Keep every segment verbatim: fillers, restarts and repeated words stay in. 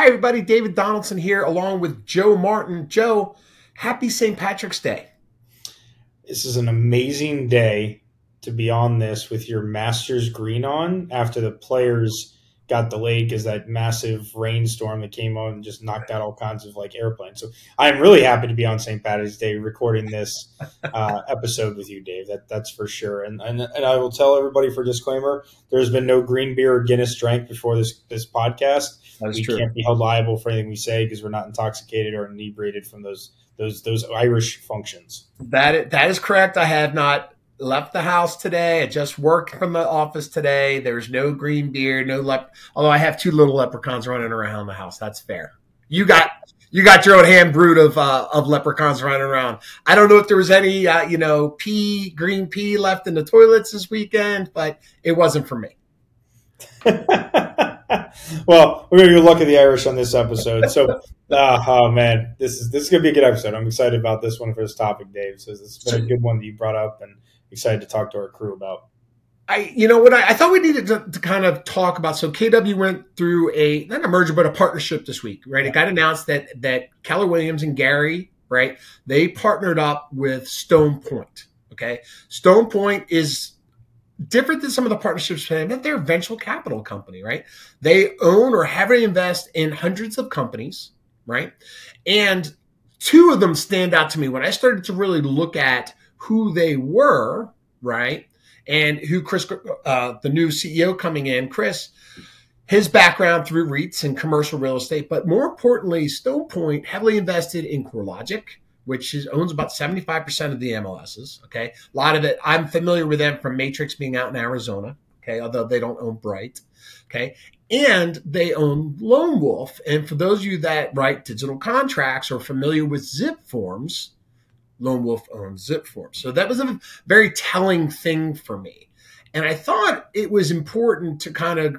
Hi, everybody. David Donaldson here, along with Joe Martin. Joe, happy Saint Patrick's Day. This is an amazing day to be on this with your Masters green on after the players got delayed because that massive rainstorm that came on and just knocked out all kinds of like airplanes. So I'm really happy to be on Saint Patrick's Day recording this uh, episode with you, Dave. That that's for sure. And, and and I will tell everybody for disclaimer: there's been no green beer or Guinness drank before this this podcast. That is we true. Can't be held liable for anything we say because we're not intoxicated or inebriated from those those those Irish functions. That is, that is correct. I have not left the house today. I just worked from the office today. There's no green beer, no lep. Although I have two little leprechauns running around the house. That's fair. You got you got your own hand brood of uh, of leprechauns running around. I don't know if there was any uh, you know pea green pea left in the toilets this weekend, but it wasn't for me. Well, we're gonna look at the Irish on this episode. So, uh, oh man, this is this is gonna be a good episode. I'm excited about this one for this topic, Dave. So this has been a good one that you brought up, and excited to talk to our crew about. I, you know what I, I thought we needed to, to kind of talk about. So K W went through a not a merger, but a partnership this week, right? It got announced that that Keller Williams and Gary, right? They partnered up with Stone Point. Okay, Stone Point is different than some of the partnerships, but they're a venture capital company, right? They own or heavily invest in hundreds of companies, right? And two of them stand out to me when I started to really look at who they were, right? And who Chris, uh, the new C E O coming in, Chris, his background through REITs and commercial real estate, but more importantly, Stone Point heavily invested in CoreLogic, which is, owns about seventy-five percent of the M L Ss, okay? A lot of it, I'm familiar with them from Matrix being out in Arizona, okay, although they don't own Bright, okay? And they own Lone Wolf. And for those of you that write digital contracts or familiar with zip forms, Lone Wolf owns zip forms. So that was a very telling thing for me. And I thought it was important to kind of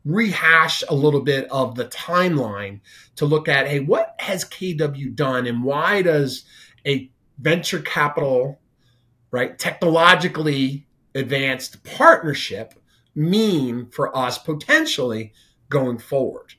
rehash a little bit of the timeline to look at, hey, what has K W done and why does a venture capital, right, technologically advanced partnership mean for us potentially going forward?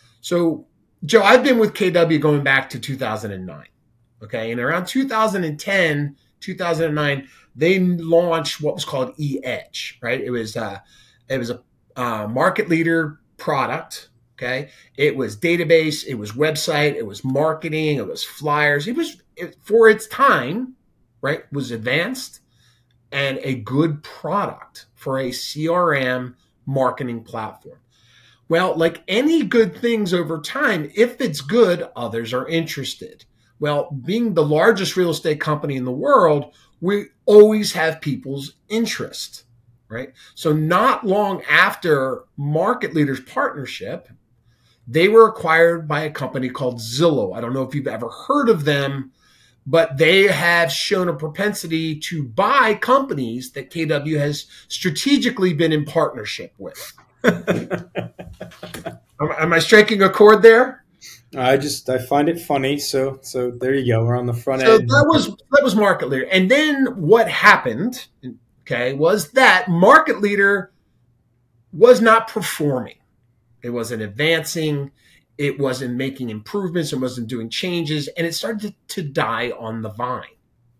So, Joe, I've been with K W going back to two thousand nine, okay? And around two thousand ten, two thousand nine, they launched what was called eEdge, right? It was, uh, it was a Uh, market leader product. Okay. It was database. It was website. It was marketing. It was flyers. It was it, for its time, right, was advanced and a good product for a C R M marketing platform. Well, like any good things over time, if it's good, others are interested. Well, being the largest real estate company in the world, we always have people's interest. Right. So not long after Market Leaders Partnership, they were acquired by a company called Zillow. I don't know if you've ever heard of them, but they have shown a propensity to buy companies that K W has strategically been in partnership with. am, am I striking a chord there? I just I find it funny. So so there you go. We're on the front so end. So that was that was Market Leader. And then what happened, okay, was that Market Leader was not performing. It wasn't advancing. It wasn't making improvements. It wasn't doing changes. And it started to, to die on the vine.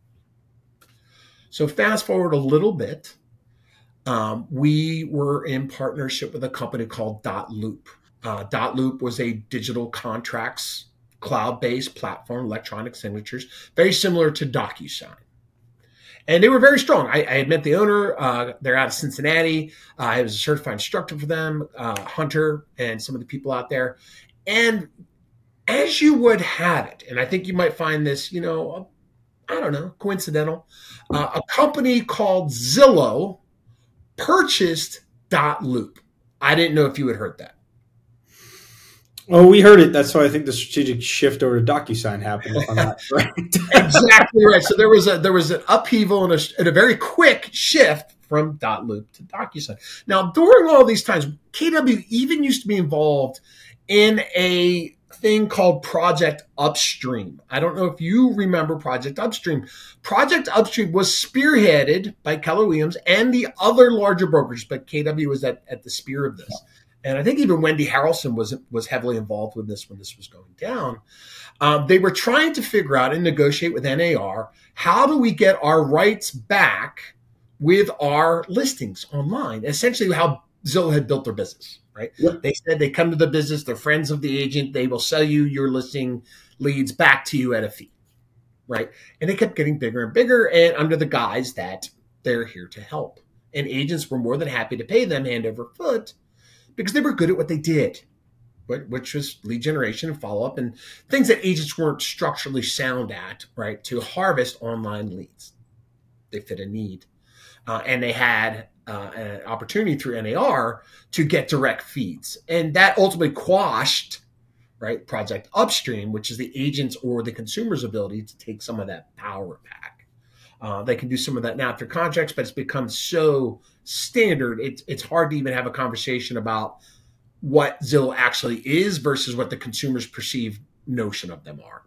So fast forward a little bit. Um, we were in partnership with a company called dotloop. Uh, dotloop was a digital contracts, cloud-based platform, electronic signatures, very similar to DocuSign. And they were very strong. I, I had met the owner. Uh, they're out of Cincinnati. Uh, I was a certified instructor for them, uh, Hunter, and some of the people out there. And as you would have it, and I think you might find this, you know, I don't know, coincidental, uh, a company called Zillow purchased dotloop. I didn't know if you had heard that. Oh, we heard it. That's why I think the strategic shift over to DocuSign happened. If I'm not right. Exactly right. So there was a there was an upheaval and a, and a very quick shift from dotloop to DocuSign. Now, during all these times, K W even used to be involved in a thing called Project Upstream. I don't know if you remember Project Upstream. Project Upstream was spearheaded by Keller Williams and the other larger brokers, but K W was at, at the spear of this. and I think even Wendy Harrelson was was heavily involved with this when this was going down. Um, they were trying to figure out and negotiate with N A R, how do we get our rights back with our listings online? Essentially how Zillow had built their business, right? Yep. They said they come to the business, they're friends of the agent, they will sell you your listing leads back to you at a fee, right? And they kept getting bigger and bigger, and under the guise that they're here to help. And agents were more than happy to pay them hand over foot because they were good at what they did, which was lead generation and follow-up and things that agents weren't structurally sound at, right, to harvest online leads. They fit a need. Uh, and they had uh, an opportunity through N A R to get direct feeds. And that ultimately quashed, right, Project Upstream, which is the agent's or the consumer's ability to take some of that power back. Uh, they can do some of that now through contracts, but it's become so standard, it's, it's hard to even have a conversation about what Zillow actually is versus what the consumer's perceived notion of them are.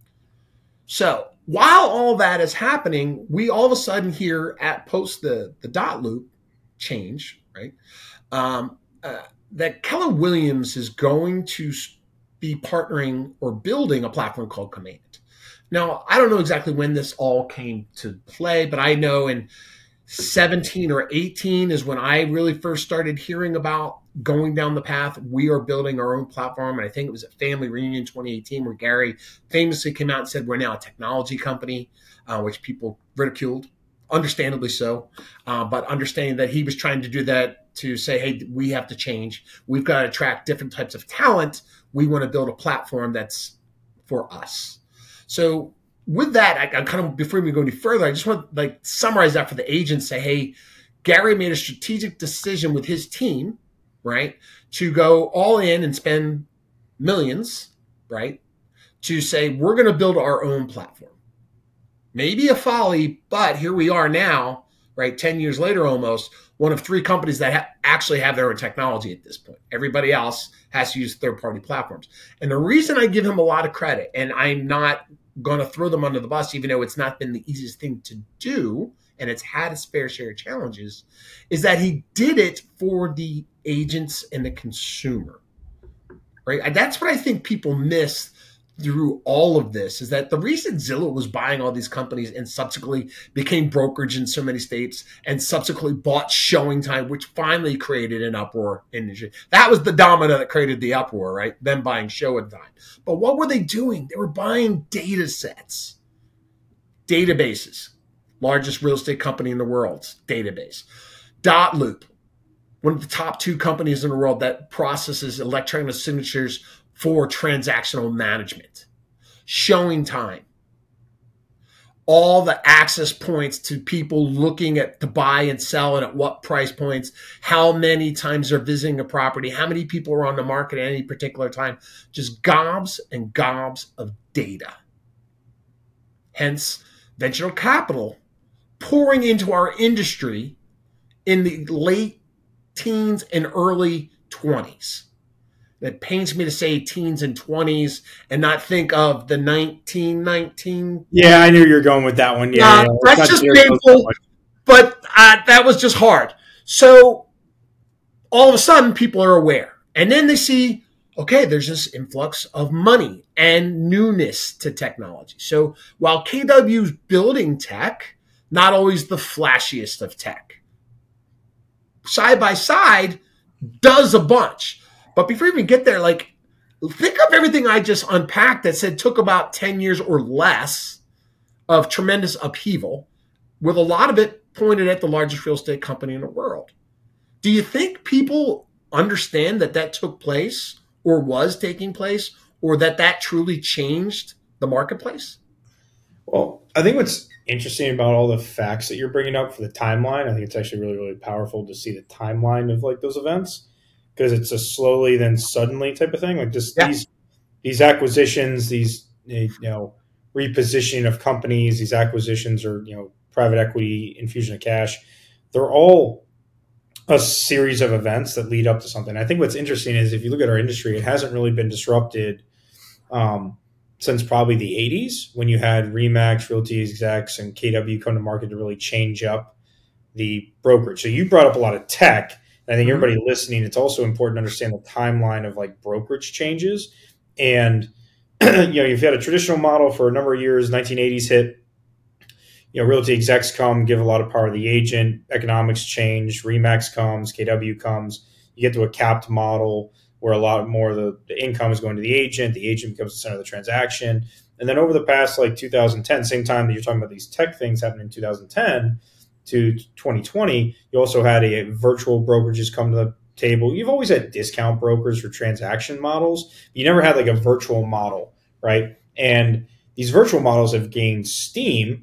So while all that is happening, we all of a sudden hear at post the, the dot loop change, right? Um, uh, that Keller Williams is going to be partnering or building a platform called Command. Now, I don't know exactly when this all came to play, but I know in seventeen or eighteen is when I really first started hearing about going down the path. We are building our own platform. And I think it was at Family Reunion twenty eighteen where Gary famously came out and said, we're now a technology company, uh, which people ridiculed, understandably so. Uh, but understanding that he was trying to do that to say, hey, we have to change. We've got to attract different types of talent. We want to build a platform that's for us. So with that, I, I kind of, before we go any further, I just want to like summarize that for the agents, say, hey, Gary made a strategic decision with his team, right, to go all in and spend millions, right, to say, we're going to build our own platform. Maybe a folly, but here we are now, right, ten years later almost, one of three companies that ha- actually have their own technology at this point. Everybody else has to use third-party platforms. And the reason I give him a lot of credit, and I'm not going to throw them under the bus, even though it's not been the easiest thing to do, and it's had its fair share of challenges, is that he did it for the agents and the consumer, right? And that's what I think people miss through all of this, is that the reason Zillow was buying all these companies and subsequently became brokerage in so many states and subsequently bought ShowingTime, which finally created an uproar industry. That was the domino that created the uproar, right? Them buying ShowingTime. But what were they doing? They were buying data sets, databases, largest real estate company in the world's database. dotloop, one of the top two companies in the world that processes electronic signatures for transactional management. ShowingTime, all the access points to people looking at to buy and sell and at what price points, how many times they're visiting a property, how many people are on the market at any particular time, just gobs and gobs of data. Hence, venture capital pouring into our industry in the late teens and early twenties. It pains me to say teens and twenties and not think of the nineteen nineteen. Yeah, I knew you were going with that one. Yeah, uh, yeah. That's just painful, but uh, that was just hard. So all of a sudden, people are aware. And then they see, okay, there's this influx of money and newness to technology. So while K W's building tech, not always the flashiest of tech, side by side does a bunch. But before we even get there, like, think of everything I just unpacked that said took about ten years or less of tremendous upheaval, with a lot of it pointed at the largest real estate company in the world. Do you think people understand that that took place or was taking place, or that that truly changed the marketplace? Well, I think what's interesting about all the facts that you're bringing up for the timeline, I think it's actually really, really powerful to see the timeline of like those events, because it's a slowly then suddenly type of thing. Like this, yeah. these these acquisitions, these you know repositioning of companies, these acquisitions or you know private equity infusion of cash, they're all a series of events that lead up to something. I think what's interesting is if you look at our industry, it hasn't really been disrupted um, since probably the eighties when you had RE/MAX, Realty Execs, and K W come to market to really change up the brokerage. So you brought up a lot of tech. And I think Mhm. everybody listening, it's also important to understand the timeline of like brokerage changes. And you know, you've had a traditional model for a number of years. nineteen eighties hit. You know, realty execs come, give a lot of power to the agent. Economics change. Remax comes. K W comes. You get to a capped model where a lot more of the, the income is going to the agent. The agent becomes the center of the transaction. And then over the past like two thousand ten, same time that you're talking about these tech things happening in two thousand ten to twenty twenty, you also had a, a virtual brokerages come to the table. You've always had discount brokers for transaction models. But you never had like a virtual model, right? And these virtual models have gained steam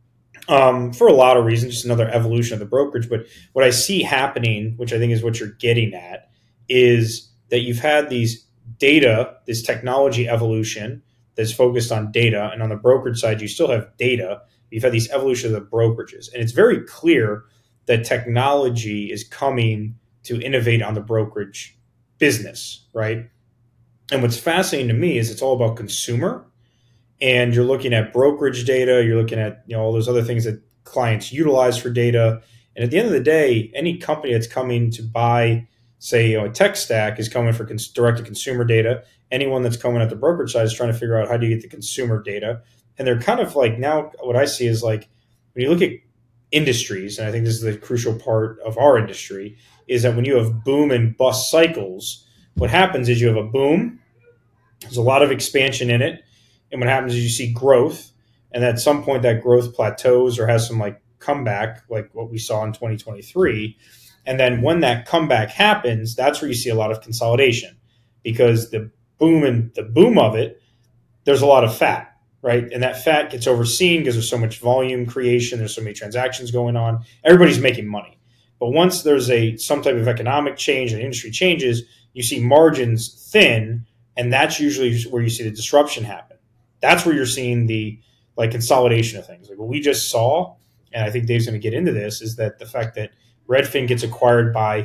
um, for a lot of reasons, just another evolution of the brokerage. But what I see happening, which I think is what you're getting at, is that you've had these data, this technology evolution that's focused on data. And on the brokerage side, you still have data. You've had these evolution of the brokerages. And it's very clear that technology is coming to innovate on the brokerage business, right? And what's fascinating to me is it's all about consumer, and you're looking at brokerage data, you're looking at, you know, all those other things that clients utilize for data. And at the end of the day, any company that's coming to buy, say, you know, a tech stack is coming for cons- direct to consumer data. Anyone that's coming at the brokerage side is trying to figure out how do you get the consumer data. And they're kind of like, now what I see is like, when you look at industries, and I think this is the crucial part of our industry, is that when you have boom and bust cycles, what happens is you have a boom, there's a lot of expansion in it. And what happens is you see growth, and at some point that growth plateaus or has some like comeback, like what we saw in twenty twenty-three. And then when that comeback happens, that's where you see a lot of consolidation, because the boom and the boom of it, there's a lot of fat, right? And that fat gets overseen because there's so much volume creation, there's so many transactions going on, everybody's making money. But once there's a some type of economic change and industry changes, you see margins thin, and that's usually where you see the disruption happen. That's where you're seeing the like consolidation of things. Like what we just saw, and I think Dave's going to get into this, is that the fact that Redfin gets acquired by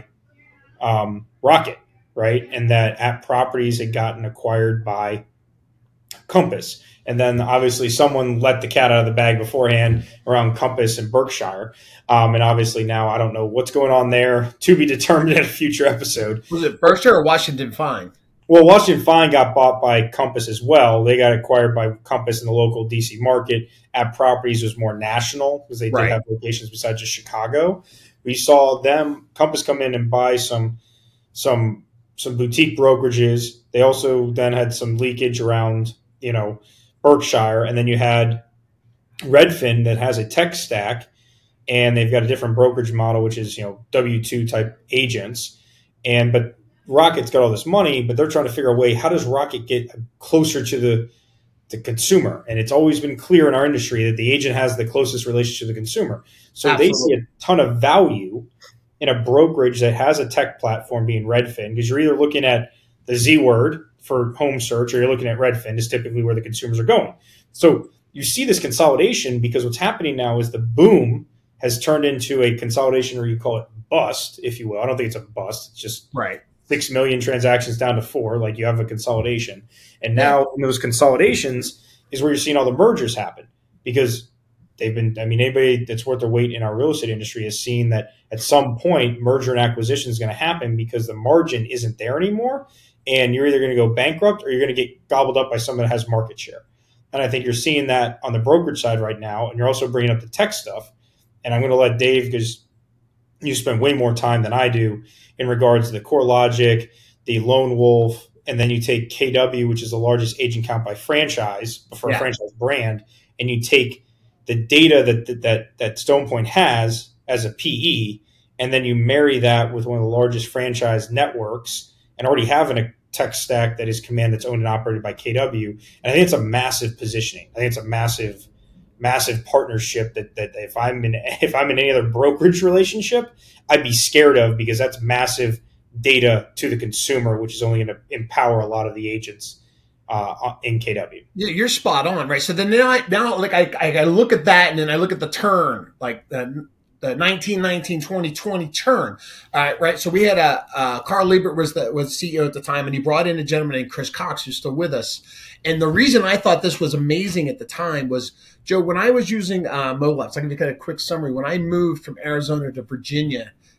um, Rocket, right? And that App Properties had gotten acquired by Compass. And then obviously someone let the cat out of the bag beforehand around Compass and Berkshire. Um, and obviously now I don't know what's going on there, to be determined in a future episode. Was it Berkshire or Washington Fine? Well, Washington Fine got bought by Compass as well. They got acquired by Compass in the local D C market. App Properties was more national because they did Right. have locations besides just Chicago. We saw them, Compass, come in and buy some some some boutique brokerages. They also then had some leakage around, you know, Berkshire, and then you had Redfin that has a tech stack, and they've got a different brokerage model, which is, you know, W two type agents. And but Rocket's got all this money, but they're trying to figure out a way, how does Rocket get closer to the, the consumer? And it's always been clear in our industry that the agent has the closest relationship to the consumer. So Absolutely. They see a ton of value in a brokerage that has a tech platform being Redfin, because you're either looking at the Z word for home search or you're looking at Redfin is typically where the consumers are going. So you see this consolidation because what's happening now is the boom has turned into a consolidation, or you call it bust, if you will. I don't think it's a bust. It's just right. six million transactions down to four, like you have a consolidation. And now in those consolidations is where you're seeing all the mergers happen, because they've been, I mean, anybody that's worth their weight in our real estate industry has seen that at some point merger and acquisition is going to happen because the margin isn't there anymore. And you're either going to go bankrupt or you're going to get gobbled up by someone that has market share. And I think you're seeing that on the brokerage side right now. And you're also bringing up the tech stuff. And I'm going to let Dave, because you spend way more time than I do in regards to the CoreLogic, the Lone Wolf, and then you take K W, which is the largest agent count by franchise for yeah. a franchise brand, and you take the data that that that Stone Point has as a P E, and then you marry that with one of the largest franchise networks, and already having a tech stack that is Command that's owned and operated by K W. And I think it's a massive positioning. I think it's a massive, massive partnership that that if I'm in if I'm in any other brokerage relationship, I'd be scared of, because that's massive data to the consumer, which is only going to empower a lot of the agents uh, in K W. Yeah, you're spot on, right? So then now, I, now like I, I look at that, and then I look at the turn, like the, the nineteen nineteen twenty twenty turn, uh, right? So we had a uh, Carl Liebert was the was C E O at the time, and he brought in a gentleman named Chris Cox, who's still with us. And the reason I thought this was amazing at the time was, Joe, when I was using uh, Molex, I can give you kind of a quick summary. When I moved from Arizona to Virginia,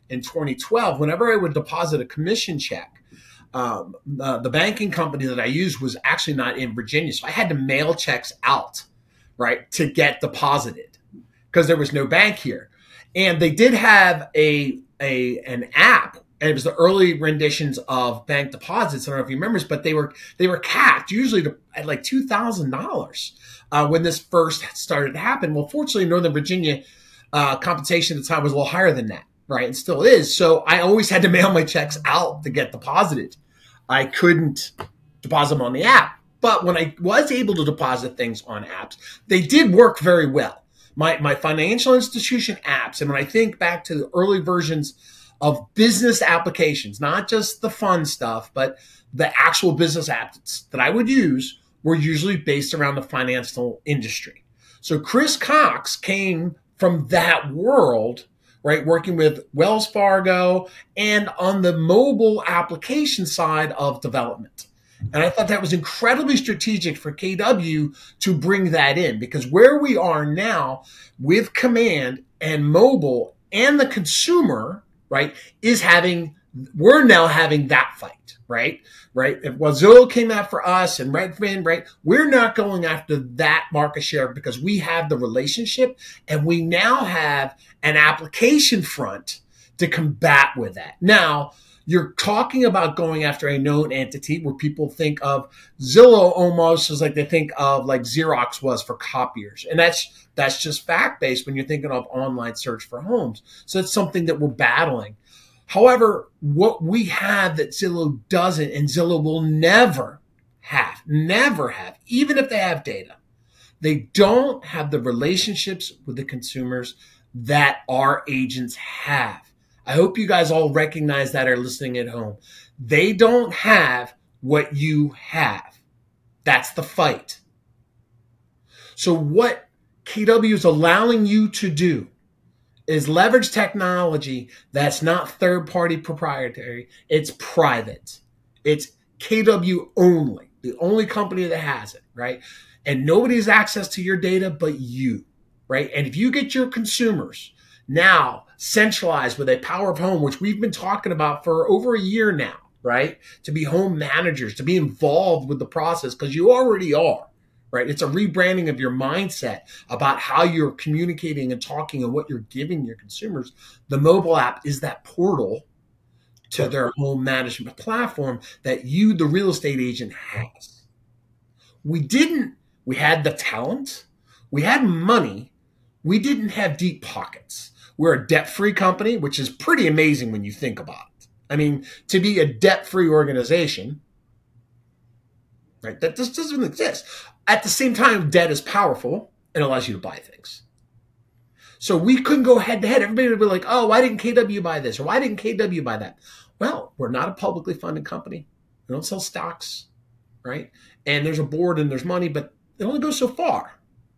in twenty twelve, whenever I would deposit a commission check, um, the, the banking company that I used was actually not in Virginia. So I had to mail checks out, right, to get deposited because there was no bank here. And they did have a, a an app, and it was the early renditions of bank deposits. I don't know if you remember this, but they were they were capped usually to, at like two thousand dollars uh, when this first started to happen. Well, fortunately, Northern Virginia uh, compensation at the time was a little higher than that, right? And still is. So I always had to mail my checks out to get deposited. I couldn't deposit them on the app. But when I was able to deposit things on apps, they did work very well. My, my financial institution apps, and when I think back to the early versions of business applications, not just the fun stuff, but the actual business apps that I would use were usually based around the financial industry. So Chris Cox came from that world, right, working with Wells Fargo and on the mobile application side of development. And I thought that was incredibly strategic for K W to bring that in, because where we are now with Command and mobile and the consumer, right, is having, we're now having that fight, right? Right. If Zillow came after us and Redfin, right, we're not going after that market share because we have the relationship and we now have an application front to combat with that. Now, you're talking about going after a known entity where people think of Zillow almost as like they think of like Xerox was for copiers. And that's that's just fact-based when you're thinking of online search for homes. So it's something that we're battling. However, what we have that Zillow doesn't, and Zillow will never have, never have, even if they have data, they don't have the relationships with the consumers that our agents have. I hope you guys all recognize that are listening at home. They don't have what you have. That's the fight. So what K W is allowing you to do is leverage technology that's not third-party proprietary. It's private. It's K W only, the only company that has it, right? And nobody has access to your data but you, right? And if you get your consumers now centralized with a power of home, which we've been talking about for over a year now, right? To be home managers, to be involved with the process, because you already are, right? It's a rebranding of your mindset about how you're communicating and talking and what you're giving your consumers. The mobile app is that portal to their home management platform that you, the real estate agent, has. We didn't, we had the talent, we had money, we didn't have deep pockets. We're a debt-free company, which is pretty amazing when you think about it. I mean, to be a debt-free organization, right, that just doesn't exist. At the same time, debt is powerful and allows you to buy things. So we couldn't go head-to-head. Everybody would be like, oh, why didn't K W buy this? Or why didn't K W buy that? Well, we're not a publicly funded company. We don't sell stocks, right? And there's a board and there's money, but it only goes so far.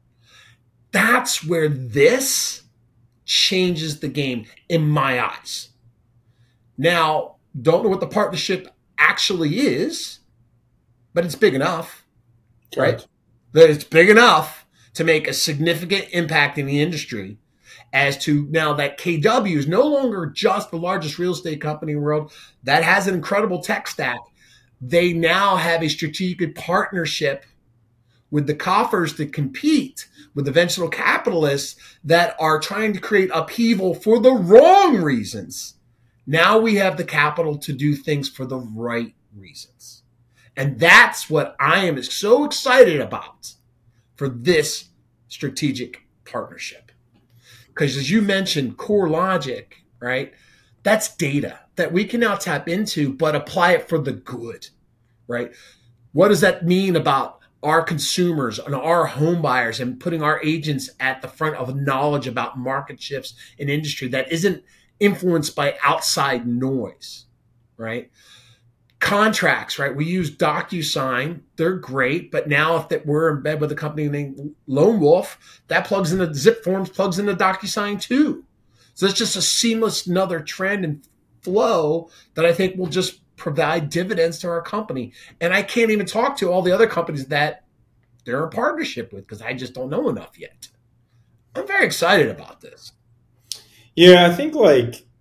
That's where this changes the game in my eyes. Now, don't know what the partnership actually is, but it's big enough, right? right? That it's big enough to make a significant impact in the industry as to now that K W is no longer just the largest real estate company in the world that has an incredible tech stack. They now have a strategic partnership with the coffers to compete with the venture capitalists that are trying to create upheaval for the wrong reasons. Now we have the capital to do things for the right reasons. And that's what I am so excited about for this strategic partnership. Because as you mentioned, CoreLogic, right? That's data that we can now tap into, but apply it for the good, right? What does that mean about our consumers and our home buyers and putting our agents at the front of knowledge about market shifts in industry that isn't influenced by outside noise, right? Contracts, right? We use DocuSign. They're great, but now if that we're in bed with a company named Lone Wolf, that plugs into Zip Forms, plugs into DocuSign too. So it's just a seamless another trend and flow that I think will just provide dividends to our company. And I can't even talk to all the other companies that they're in partnership with because I just don't know enough yet. I'm very excited about this. Yeah, I think like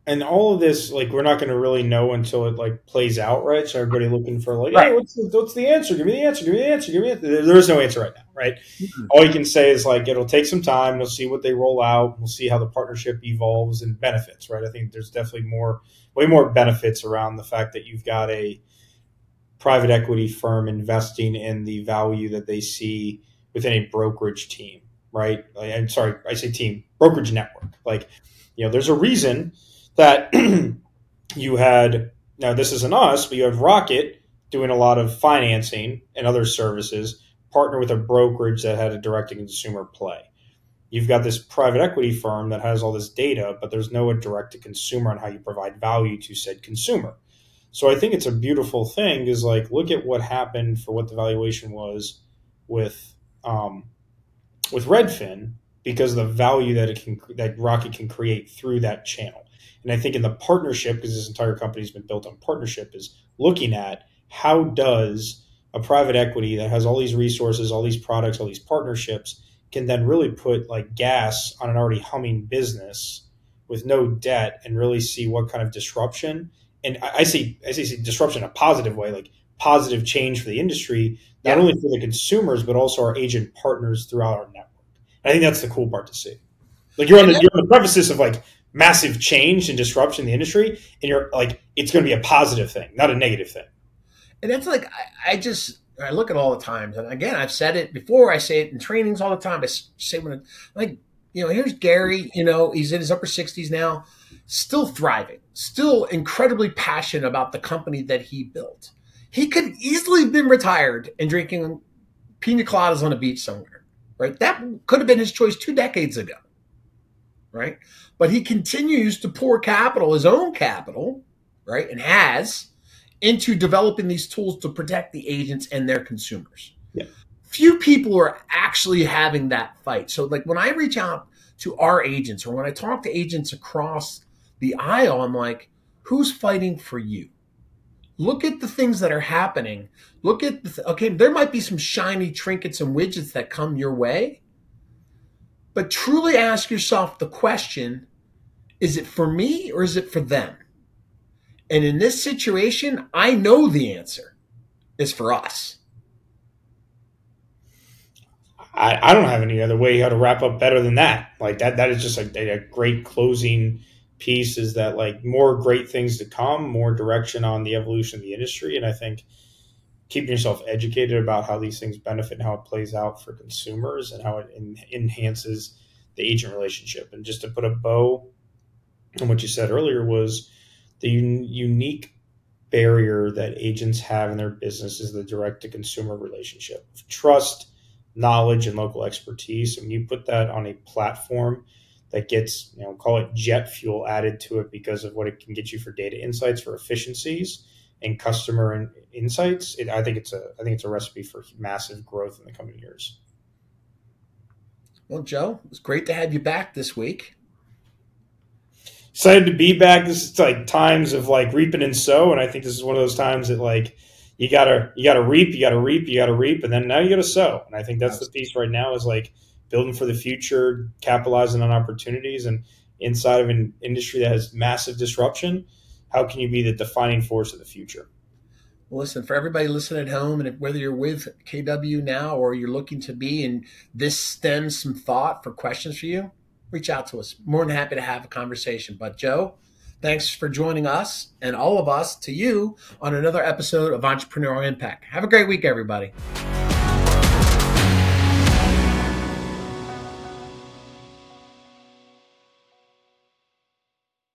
and all of this, like, we're not going to really know until it like plays out, right? So everybody looking for like, hey, Right. what's the, what's the answer? Give me the answer. Give me the answer. Give me the answer. There is no answer right now, right? Mm-hmm. All you can say is like it'll take some time. We'll see what they roll out. We'll see how the partnership evolves and benefits, right? I think there's definitely more, way more benefits around the fact that you've got a private equity firm investing in the value that they see within a brokerage team, right? I'm sorry, I say team, brokerage network. Like, you know, there's a reason that you had, now this isn't us, but you have Rocket doing a lot of financing and other services, partner with a brokerage that had a direct-to-consumer play. You've got this private equity firm that has all this data, but there's no direct-to-consumer on how you provide value to said consumer. So I think it's a beautiful thing is like, look at what happened for what the valuation was with um, with Redfin because of the value that it can that Rocket can create through that channel. And I think in the partnership, because this entire company has been built on partnership, is looking at how does a private equity that has all these resources, all these products, all these partnerships can then really put like gas on an already humming business with no debt and really see what kind of disruption. And I, I see I see disruption in a positive way, like positive change for the industry, not yeah. only for the consumers, but also our agent partners throughout our network. And I think that's the cool part to see. Like you're on the, you're on the premises of like massive change and disruption in the industry, and you're like, it's going to be a positive thing, not a negative thing. And that's like, I, I just, I look at all the times, and again, I've said it before, I say it in trainings all the time. I say when, like, you know, here's Gary, you know, he's in his upper sixties now, still thriving, still incredibly passionate about the company that he built. He could easily have been retired and drinking pina coladas on a beach somewhere, right? That could have been his choice two decades ago, right? But he continues to pour capital, his own capital, right, and has, into developing these tools to protect the agents and their consumers. Yeah. Few people are actually having that fight. So like when I reach out to our agents or when I talk to agents across the aisle, I'm like, who's fighting for you? Look at the things that are happening. Look at, the th- okay, there might be some shiny trinkets and widgets that come your way, but truly ask yourself the question, is it for me or is it for them? And in this situation, I know the answer is for us. I, I don't have any other way how to wrap up better than that. Like that, that is just like a, a great closing piece is that like more great things to come, more direction on the evolution of the industry. And I think keeping yourself educated about how these things benefit and how it plays out for consumers and how it en- enhances the agent relationship. And just to put a bow on what you said earlier was the un- unique barrier that agents have in their business is the direct to consumer relationship. Trust, knowledge, and local expertise. And when you put that on a platform that gets, you know, call it jet fuel added to it because of what it can get you for data insights, for efficiencies and customer in, insights, it, I think it's a I think it's a recipe for massive growth in the coming years. Well, Joe, it was great to have you back this week. Excited to be back. This is like times of like reaping and sow, and I think this is one of those times that like you gotta you gotta reap, you gotta reap, you gotta reap, and then now you gotta sow. And I think that's the piece right now is like building for the future, capitalizing on opportunities, and inside of an industry that has massive disruption, how can you be the defining force of the future? Well, listen, for everybody listening at home, and if, whether you're with K W now or you're looking to be, and this stems some thought for questions for you, reach out to us. More than happy to have a conversation. But Joe, thanks for joining us and all of us to you on another episode of Entrepreneurial Impact. Have a great week, everybody.